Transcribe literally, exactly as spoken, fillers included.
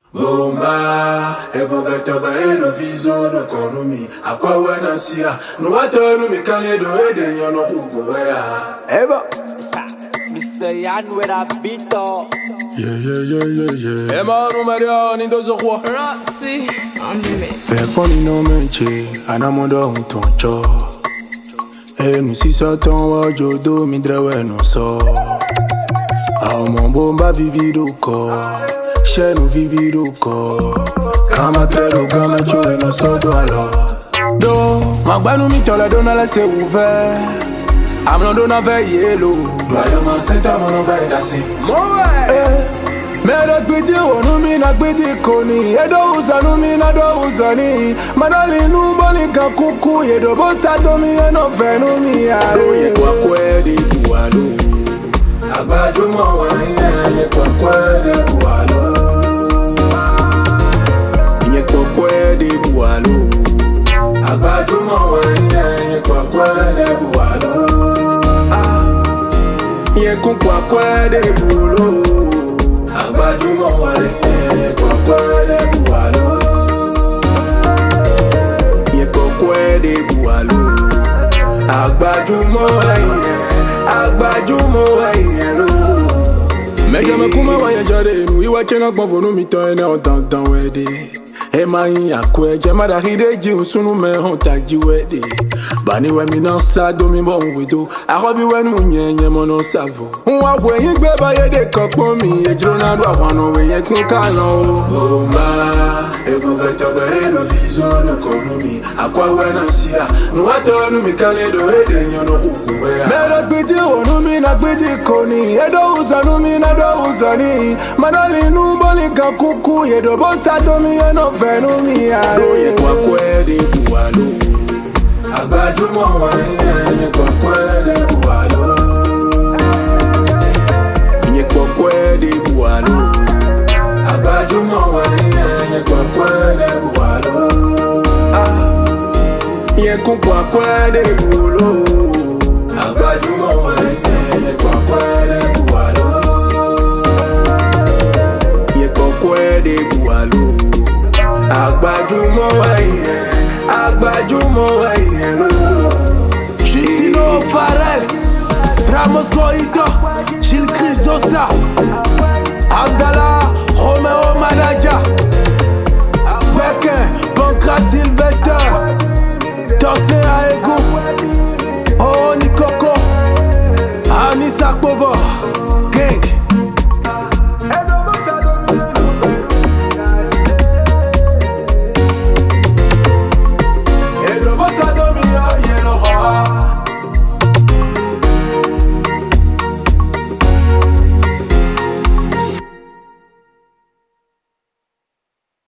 Bomba, evo beto ba ero viso no konumi. Akwa wena siya, no wata no mi kanye do ede nyono hugo wea. Eva Mister Yan with a beat up. Yeah, yeah, yeah, yeah, yeah. Ema no Mariani dozo kwa Roxy, on the mix. Peponi no menche, anamondo untoncho. E mi si sa ton wa jodo mi drewe no so. Ao mon bomba vivido ko. She no vivido ko. Kama trelo gama chwe no so do alo. Do, magbanu mi tola do na la se ouvert. I'm not done avec yellow. Royal man center man by dasi. Moe Mera gbidi wonu mi na gbidi koni. Edo uzanu mi na do uzani. Manali nu boli kan kuku. Yedo bo sato mi eno venu mi are. Ye kwa kwedi buwalo. Agbaju mo wanye. Ye kwa kwedi buwalo. Ye kwa kwedi buwalo. Agbaju mo wanye. Ye kwa kwedi buwalo. Ye kwa kwedi bulo. Agbájúmọ̀ wale, kọ̀kọ́ de buwalo. Ye kọ̀kọ́ de buwalo. Agbájúmọ̀ wale, agbájúmọ̀ wale lo. Mẹ́jọ mẹ́kúnmọ́ wáyé jáde inú ìwà kí náà gbọ́n fònú mi tán ẹni ọ̀tàn tán wẹ́dẹ̀. Ẹ máa yin àkó ẹ̀jẹ̀ má dàrí dé jíun súnú mẹ́hàn tàjí wẹ́dẹ̀. Bàníwẹ̀ mi náà sá domi bọ̀ ń wèdó. Àkọ́bí wẹ́nu yẹn yẹn mọ́ náà sàvò. Nwa wo yin gbe baye de kopo mi ejiro na do àwọn we yen tún kan o. Bomba, evo beto ba ero viso no konumi. Akwa wena sia, no wato no mi kale do ede nyon no huku we. Mera gbidi wonu mi na gbidi koni. Edo uzanu mi na do uzani. Manali nu boli kan kuku yedo bo sato mi eno venu mi are. Ye kwa kwedi buwalo. Agbájúmọ̀ wale, kwa kwedi buwalo. De buwalo. Agbájúmọ̀ wale, ye kwakwa de buwalo. Ah, ye kwakwa de bulo. Agbájúmọ̀ wale, ye kwakwa de buwalo. Ye kwakwa de buwalo. Agbájúmọ̀ wale, agbájúmọ̀ wale lo. Chitino Farel Ramos Goito Chil Chris Dosa